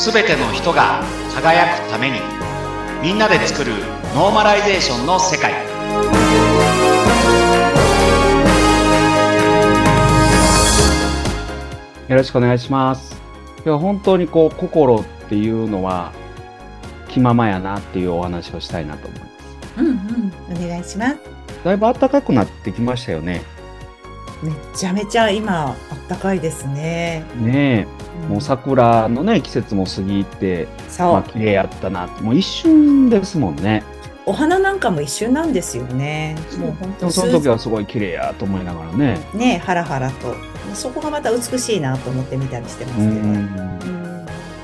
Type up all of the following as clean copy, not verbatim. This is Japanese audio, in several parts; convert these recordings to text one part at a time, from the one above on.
すべての人が輝くために、みんなで作るノーマライゼーションの世界。よろしくお願いします。今日は本当に心っていうのは気ままやなっていうお話をしたいなと思います。 お願いします。 だいぶ暖かくなってきましたよね。 めちゃめちゃ今あったかいですね。 ねえ、もう桜のね季節も過ぎて、 そう、 綺麗やったなって、もう一瞬ですもんね。 お花なんかも一瞬なんですよね。もう本当でもその時はすごい綺麗やと思いながらね。 ね、ハラハラと。そこがまた美しいなと思って見たりしてまうすけど。 ん。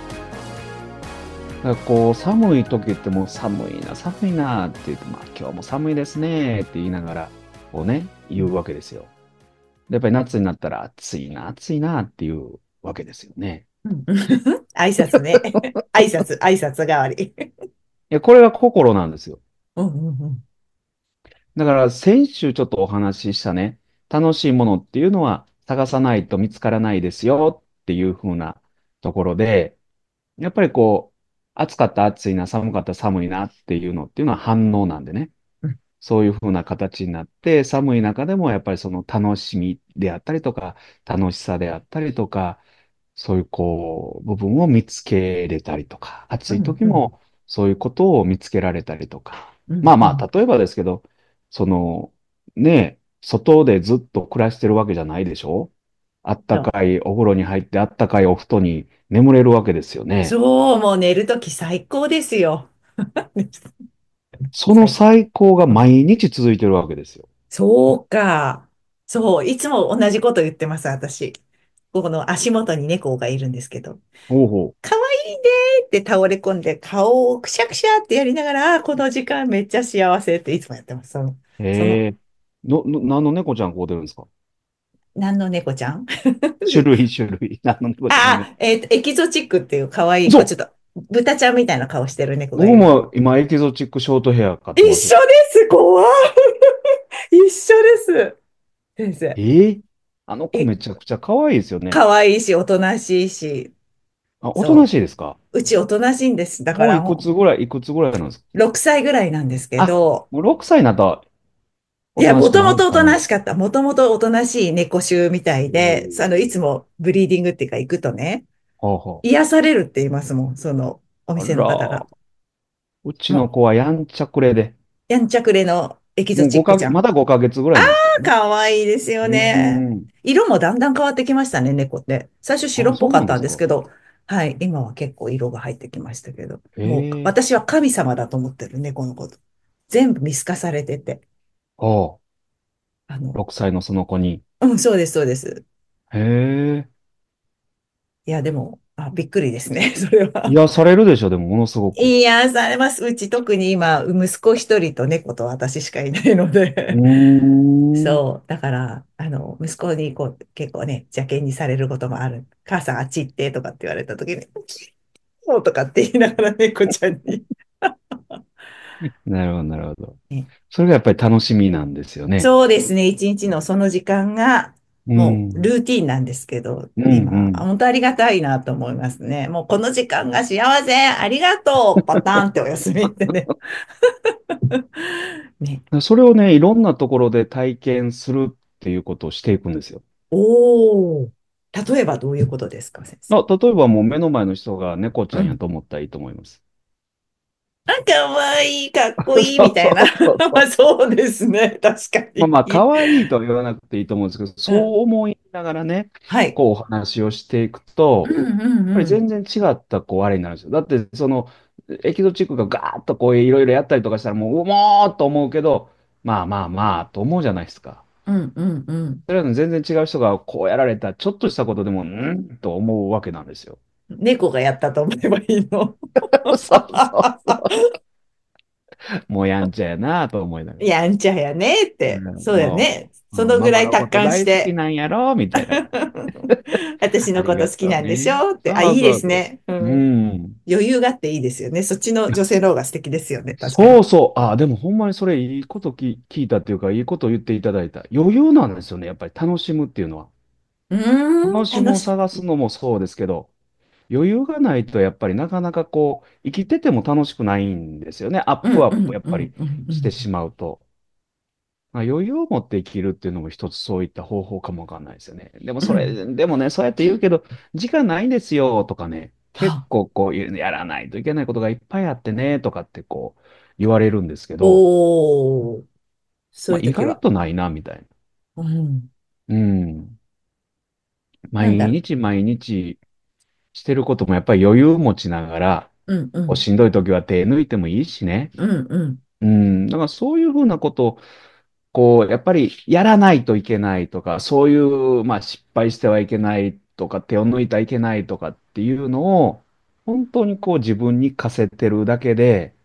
だから寒い時ってもう寒いな寒いなって言って、今日も寒いですねって言いながら言うわけですよ。でやっぱり夏になったら暑いな暑いなっていうわけですよね。 うん挨拶ね。挨拶代わり。 いや、これが心なんですよ。 うんうんうん。 だから先週ちょっとお話ししたね、楽しいものっていうのは探さないと見つからないですよっていう風なところで、やっぱり暑かったら暑いな、寒かったら寒いなっていうのっていうのは反応なんでね。 うんそういう風な形になって、寒い中でもやっぱりその楽しみであったりとか、楽しさであったりとか、そういう部分を見つけれたりとか、暑いうんうん。 時もそういうことを見つけられたりとか。 うんうん。 例えばですけど、その、ね、外でずっと暮らしてるわけじゃないでしょ。あったそう。 かいお風呂に入ってあったかいお布団に眠れるわけですよね。 そう、もう寝るとき最高ですよ。 その最最高が高。 毎日続いてるわけですよ。 そうか。そう、いつも同じこと言ってます、私。ここの足元に猫がいるんですけど。 ほうほかわいいねって倒れ込んで、顔をくしゃくしゃってやりながら、この時間めっちゃ幸せっていつもやってます。 う。 その、 へえ。何の猫ちゃん飼うてるんですか？ 何の猫ちゃん種類。何の猫ちゃんね。 エキゾチックっていうかわいい、ちょっそう。 と、豚ちゃんみたいな顔してる猫がい僕る。 も今エキゾチックショートヘア飼って一ますよ。 緒です怖い一緒です。先生。 ええ。あの子え、 めちゃくちゃ可愛いですよね。 可愛いし、おとなしいし。 あ、おとなそしいですか？ う。うちおとなしいんです。だかもうらもいくつぐらいなんですか？ う、6歳ぐらいなんですけあ、 ど、 もう6歳になったらいや、 おとなしくもともとおとなるんですかね。 なしかった。もともとおとなしい猫種みたいで、いつもブリーディングっていうか行くとね、 ほうほ癒されるって言いますもん。おう。あ店の方が。 ら、うちのも子はやんちゃくれで、 やんちゃくれのエキゾもうまチックちゃん。 だ5ヶ月ぐらいなんですけどね。 かわいいですようーね。 ん。 色もだんだん変わってきましたね、猫って。最初白あ、 っぽかったそうなんですか。 んですけど、はい、今は結構色が入ってきましたけど、もうええ。 私は神様だと思ってる、猫のこと。全部見透かされてて。 ああ、 あの、 6歳のその子に。 うん、そうです、そうです。 へえ。 いや、でも、びっくりですね、それは。 癒されるでしょ、でもものすごく。 癒されます。うち特に今、息子一人と猫と私しかいないのうで。 ーん。 そう。だから、息子に結構ね、邪険にされることもある。母さんあっち行ってとかって言われた時に、そうとかって言いながら猫ちゃんに。 なるほど、なるほど。 ねそれがやっぱり楽しみなんですよね。 そうですね。一日のその時間が、 うもうん。 ルーティンなんですけど、 うん、う今、 ん。 本当ありがたいなと思いますね。もうこの時間が幸せ、ありがとう、パターンってお休みってね。ね。 それをね、いろんなところで体験するっていうことをしていくんですよ。 おー。例えばどういうことですか、先生。 例えばもう目の前の人が猫ちゃんやうん。 と思ったらいいと思います。 かわいい、かっこいい、 そうそみたいな。 うそうまあ、 そう。 そうですね。確かに。 可愛いとは言わなくていいと思うんですけど、 うん。 そう思いながらね、 はい。 お話をしていくと、 うんうんやっぱりうん。 全然違ったあれになるんですよ。だって、エキゾチックがガーッといろいろやったりとかしたら、もうーっと思うけど、と思うじゃないですか。 うんうんうん。 それは全然違う人がこうやられた、ちょっとしたことでも、と思うわけなんですよ。 猫がやったと思えばいいの。 そうそうそう。もうやんちゃやなと思いながら。 やんちゃやねって。そうだよね。そのぐママらい達のこと大好き観して。 なんやろみたいな感じ。 私のことありが好きなんでしとうね。 ょって。いいでそうそうそすね。うう。うん。 ん。 余裕があっていいですよね。そっちの女性の方が素敵ですよね。確かに。 そうそう。でもほんまにそれいいこと聞いたっていうか、いいことを言っていただいた。余裕なんですよね。やっぱり楽しむっていうのは。 うーん、 楽しむを探すのもそうですけど、 余裕がないとやっぱりなかなかこう、生きてても楽しくないんですよね。アップアップやっぱりしてしまうと。まあ、余裕を持って生きるっていうのも一つそういった方法かもわかんないですよね。でもそれ、でもね、そうやって言うけど、時間ないんですよとかね、結は、 構こう、やらないといけないことがいっぱいあってね、とかってこう、言われるんですけど、 おー、そうまあ、意いう時は。 外とないな、みたいな。 うん。 うん。毎なんだろ日毎日してることもやっぱり余裕持ちながら、 う。うんうん。 こうしんどい時は手抜いてもいいしね。 うんうん。 うん。だからそういうふうなことを、こう、やっぱりやらないといけないとか、そういう、まあ失敗してはいけないとか、手を抜いてはいけないとかっていうのを、本当にこう自分に課せてるだけで、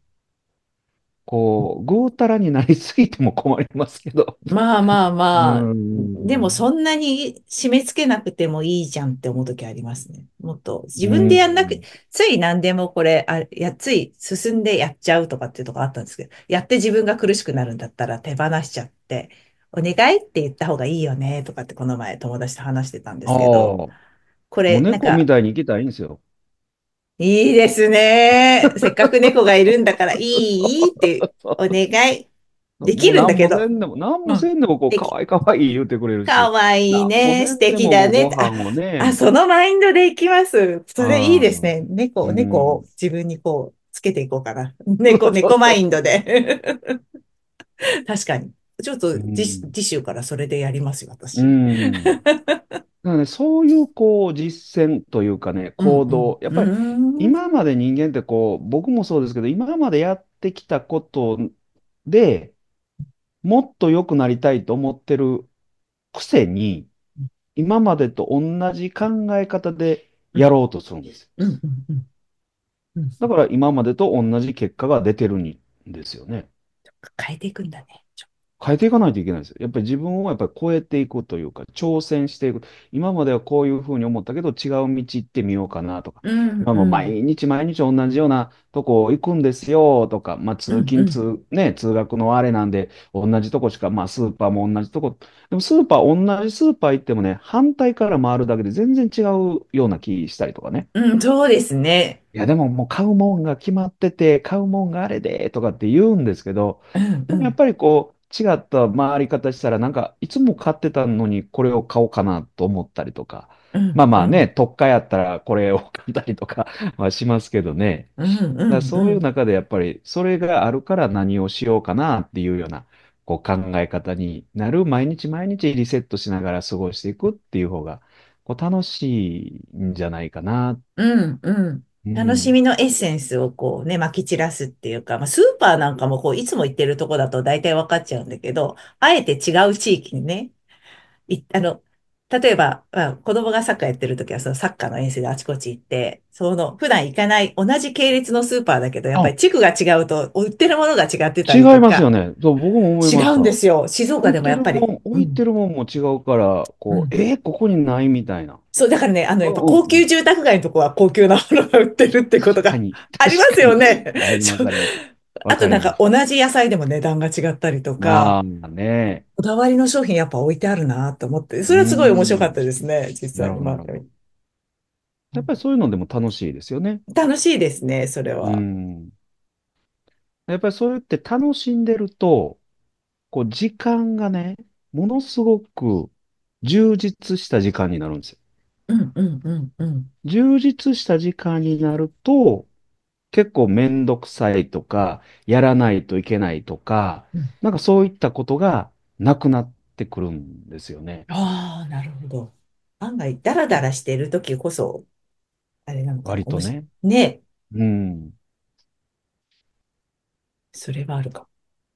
こう、ぐうたらになりすぎても困りますけど。 まあまあうまあ。でもそん。 んなに締め付けなくてもいいじゃんって思う時ありますね。もっと自う分でやんなく、 ん。 つい何でもこれ、つい進んでやっちゃうとかっていうとこあったんですけど、やって自分が苦しくなるんだったら手放しちゃって、お願いって言った方がいいよねとかってこの前友達と話してたんでああ、 すけど、 もこうれなんか、 猫みたいに生きたいんですよ。 いいですね。せっかく猫がいるんだからいいってお願い。できもう何もせるんだけど、 んでも、何うん。 もせんでも、こう、 できかわいいかわいい言うてくれるし、 かわいい何もね。素せんでも、こう、 敵だね。 ご飯をね、 そのマインドでいきます。それいいああ、 ですね。 う猫をん。 自分にこう、つけていこうかな。 そうそう猫マインドそうそで。確かに。ちょっとう。うん。 次週からそれでやりますよ、 う私。 ん。だからね、そういう、こう、実践というかね、 うん行動。やっうん。 ぱり、 うーん。 今まで人間ってこう、僕もそうですけど、今までやってきたことでもっと良くなりたいと思ってるくせに、今までと同じ考え方でうんやろうとするんですよ。 うんうんうんうん。 だから今までと同じ結果が出てるんですよね。 変えていくんだね。 変えていかないといけないんですよ。やっぱり自分をやっぱり超えていくというか、挑戦していく。今まではこういうふうに思ったけど、違う道行ってみようかなとか。 うん今もうん毎日毎日同じようなとこ行くんですよとか、まあうんうん。 通学のあれなんで、同じとこしか、まあスーパーも同じとこ。でもスーパー、同じスーパー行ってもね、反対から回るだけで全然違うような気したりとかね。 うん、そうですね。 いや、でももう買うもんが決まってて、買うもんがあれで、とかって言うんですけど、 うんうん。 でもやっぱりこう、違った回り方したら、なんか、いつも買ってたのにこれを買おうかなと思ったりとか、 うんまあまあね、 うん特価やったらこれを買ったりとかはしますけどね。 うんうだからんうん。 そういう中でやっぱり、それがあるから何をしようかなっていうような、こう考え方になる、毎日毎日リセットしながら過ごしていくっていう方が、こう楽しいんじゃないかな。 うんうん。 うん。 楽しみのエッセンスをこうね、撒き散らすっていうか、まあ、スーパーなんかもこう、いつも行ってるとこだと大体分かっちゃうんだけど、あえて違う地域にね、例えば、子供がサッカーやってるときは、そのサッカーの遠征であちこち行って、普段行かない同じ系列のスーパーだけど、やっぱあ、 り地区が違うと、売ってるものが違ってた違いりとか、 ますよね。そう、僕も思い違うんでました。 すよ。静岡でもやっぱり。うん。 置いてるもんも違うから、こう、 うん。 ここにないみたいな。 そう、だからね、 うやっぱんうん。 高級住宅街のとこは高級なものが売ってるってことが確かに、 あります確かに。 よね。 あります、 そう。 あります。わあとなんかかります。 同じ野菜でも値段が違ったりとか、 ああ、ね。 こだわりの商品やっぱ置いてあるなと思って、そうーれはすごい面白かっん。 たですね、実なるほど、な際に回ってみて。 るほど。やっぱりそういうのでも楽しいですよね。 楽しいですね、それうは。 ん。やっぱりそうやって楽しんでると、こう、時間がね、ものすごく充実した時間になるんですよ。 うんうんうんうん。 充実した時間になると、結構めんどくさいとか、やらないといけないとか、 うん。 なんかそういったことがなくなってくるんですよね。 ああ、なるほど。案外、ダラダラしてる時こそ、あれなのかな、 割とね。 ね、 うん。 それはあるかも。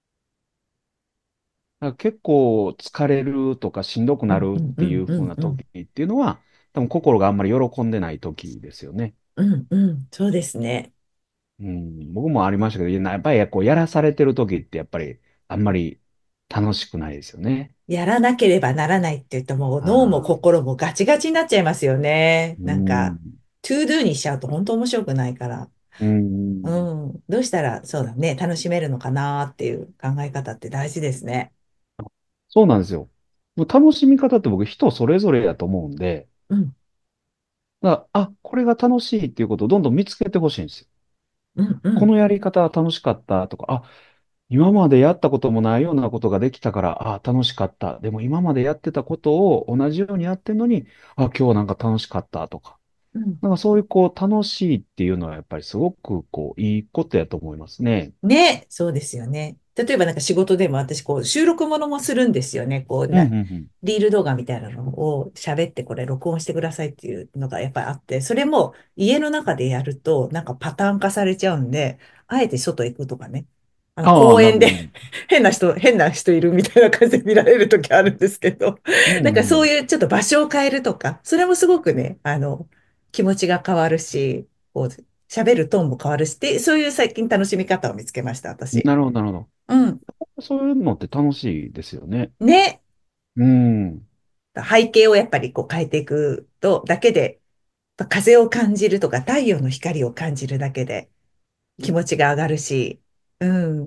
だから結構疲れるとかしんどくうんうんうなるっていうんう風な時んうん。 っていうのは、多分心があんまり喜んでない時ですよね。 うんうん、そうですね。 うん。僕もありましたけど、やっぱりこうやらされてる時ってやっぱりあんまり楽しくないですよね。 やらなければならないって言うともう脳もああ。 心もガチガチになっちゃいますよね。 うなんか、 ん。 トゥードゥにしちゃうと本当面白くないから。 うん。 うん。どうしたら、そうだね、楽しめるのかなっていう考え方って大事ですね。 そうなんですよ。もう楽しみ方って僕人それぞれだと思うんで、 うん。 だから、あ、これが楽しいっていうことをどんどん見つけてほしいんですよ。 うんうん。 このやり方は楽しかったとか、あ、今までやったこともないようなことができたから、あ、楽しかった。でも今までやってたことを同じようにやってんのに、あ、今日なんか楽しかったとか。 うんなんかそういうこう楽しいっていうのはやっぱりすごくこういいことやと思いますね。 ね、そうですよね。例えばなんか仕事でも私こう収録ものもするんですよね。 うん、うん、うん。 リール動画みたいなのを喋ってこれ録音してくださいっていうのがやっぱりあって、それも家の中でやるとなんかパターン化されちゃうんで、あえて外行くとかね。 ああ、 公園でなるほど、なるほど。 変な人いるみたいな感じで見られる時あるんですけど、 うん、 なんかうん。 そういうちょっと場所を変えるとか、それもすごくね、気持ちが変わるし、こう、喋るトーンも変わるし、で、そういう最近楽しみ方を見つけました、私。 なるほど、なるほうん。 ど。そういうのって楽しいですよね。 ね。 うん。 背景をやっぱりこう変えていくと、だけで、風を感じるとか、太陽の光を感じるだけで気持ちが上がるし、うん。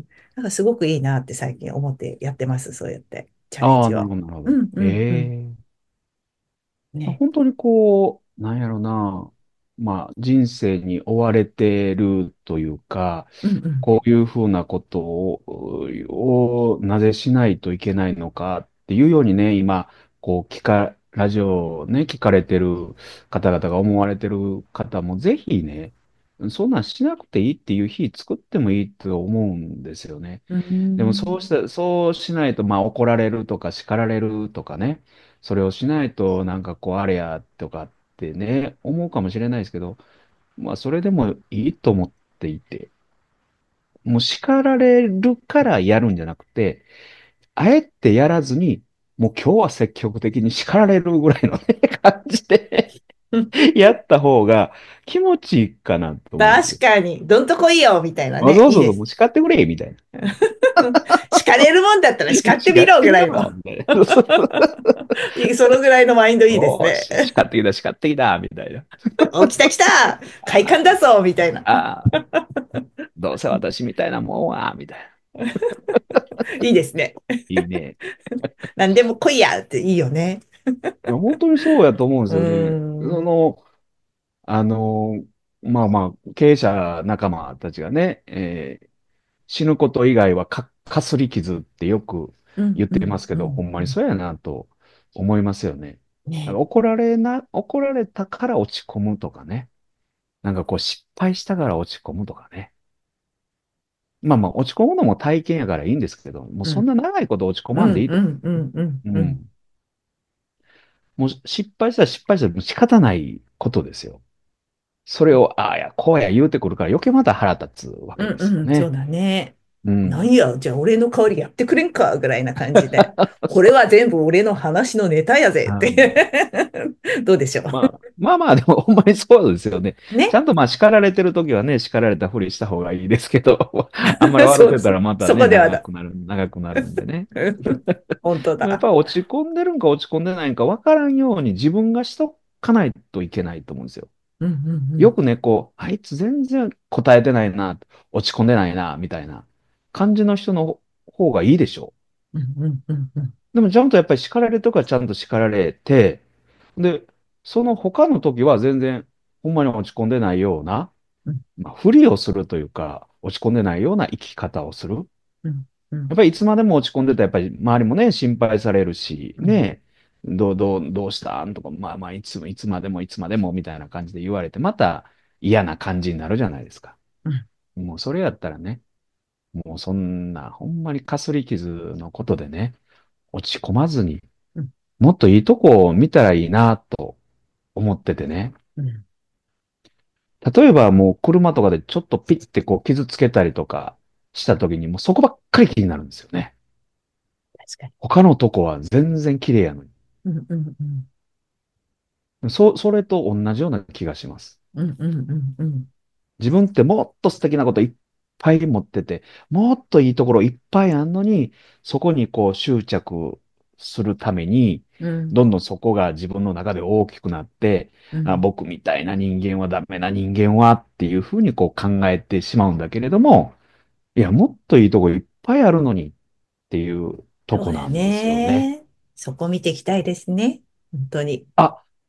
なんかすごくいいなって最近思ってやってます、そうやって、チャレンああ、 ジを。 なるほど、なるほど。 うんうんうん。 ええ、 ね。 本当にこう、なんやろな。まあ、人生に追われてるというか、 うんうん。 こういうふうなことをなぜしないといけないのかっていうようにね、今、こう、ラジオをね、聞かれてる方々が思われてる方も、ぜひね、そんなんしなくていいっていう日作ってもいいと思うんですよね。 うーん。 そうしないと、まあ怒られるとか叱られるとかね、それをしないとなんかこうあれやとかってね、思うかもしれないですけど、まあそれでもいいと思っていて、もう叱られるからやるんじゃなくて、あえてやらずに、もう今日は積極的に叱られるぐらいのね、感じでやった方が気持ちいいかなと思うんですよ。 確かに、どんとこいいよ、みたいなあ、 ね。 そうそうそう、もいいです。 う叱ってくれ、みたいな。 叱れるもんだったら叱ってみ叱っろ、ぐらいの。 てみろ、みたいな。そうそうそのぐらいのマインドいいですね。 おーし、叱ってきた、叱ってきた、みたいな。 お、来た来た快感だぞみたいな。 ああ、どうせ私みたいなもんは、みたいな。 いいですね。 いいね。 何でも来いやっていいよね。 いや、本当にそうやと思うんでうすよね。 ーん。 あの、まあまあ、経営者仲間たちがね、死ぬこと以外はかすり傷ってよくうん言ってうんうますけど、ほんまにんそうやなと思いますよね。 うん。ね。 怒られたから落ち込むとかね。なんかこう失敗したから落ち込むとかね。まあまあ、落ち込むのも体験やからいいんですけど、もううん。 そんな長いこと落ち込うんまんでいいと。 うんうんうんうん。 うん。もう失敗したら失敗したらもう仕方ないことですよ。それを、ああや、こうや言うてくるから余計また腹立つわけですようんうん、そうね。 だね。 うん。 なんや、じゃあ俺の代わりやってくれんかぐらいな感じで。これは全部俺の話のネタやぜっうん、 てどうでしょまあ、でもほんまにそうですよね。 う。ね。 ちゃんとまあ叱られてるときはね、叱られたふりした方がいいですけど、あんまり笑ってたらまたそね、 こではだ。 長くなるんでね。 本当だ。 やっぱり落ち込んでるんか落ち込んでないんか分からんように自分がしとかないといけないと思うんですよ。 うんうんよくね、こう、あいつ全然答えてないな、落ち込んでないな、みたいな感じの人の方がいいでしょうんうんうんうんう。でもちゃんとやっぱり叱られるとかちゃんと叱られて、で、その他の時は全然ほんまに落ち込んでないような、 うんまあ、ふりをするというか、落ち込んでないような生き方をする。 うんうんやっぱりいつまでも落ち込んでたら、やっぱり周りもね、心配されるし、 うんね、どうしたんとか、まあまあ、いつまでも、いつまでも、みたいな感じで言われて、また嫌な感じになるじゃないですか。 うんもうそれやったらね、もうそんな、ほんまにかすり傷のことでね、落ち込まずに、 うんもっといいとこを見たらいいなと思っててね。 うん例えばもう車とかでちょっとピッてこう傷つけたりとかした時にもうそこばっかり気になるんですよね。 確かに。 他のとこは全然綺麗やのに。 うんうんうんそれと同じような気がします。 うんうんうんうん自分ってもっと素敵なこといっぱい持ってて、もっといいところいっぱいあんのに、そこにこう執着するために、 うんどんどんそこが自分の中で大きくなって、あ、 うん僕みたいな人間はダメな人間はっていうふうにこう考えてしまうんだけれども、いや、もっといいとこいっぱいあるのにっていうとそうだこなんですよね。 ね。そこ見ていきたいですね。本当に。 あ、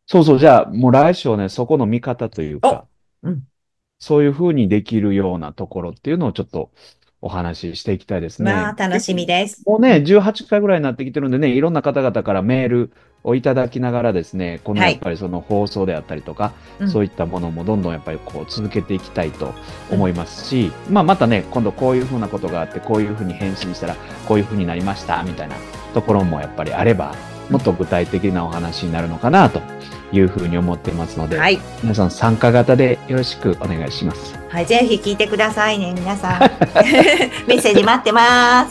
そうそう、じゃあ、もう来週はね、そこの見方というお、 か、 うん。 そういうふうにできるようなところっていうのをちょっとお話ししていきたいですまあ、 ね。 楽しみです。 もうね、 うん。 18回ぐらいになってきてるんでね、いろんな方々からメールをいただきながらですね、このはい。 やっぱりその放送であったりとか、 うん。 そういったものもどんどんやっぱりこう続けていきたいとうん。 思いますし、まあまたね、今度こういうふうなことがあって、こういうふうに返信したら、こういうふうになりました、みたいなところもやっぱりあれば、 うん。 もっと具体的なお話になるのかなというふうに思っていますので、 はい。 皆さん参加型でよろしくお願いします。 はい。ぜひ聞いてくださいね、皆さん。メッセージ待ってます。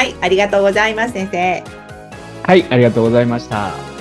はい。 はい。ありがとうございます、先生。 はい、ありがとうございました。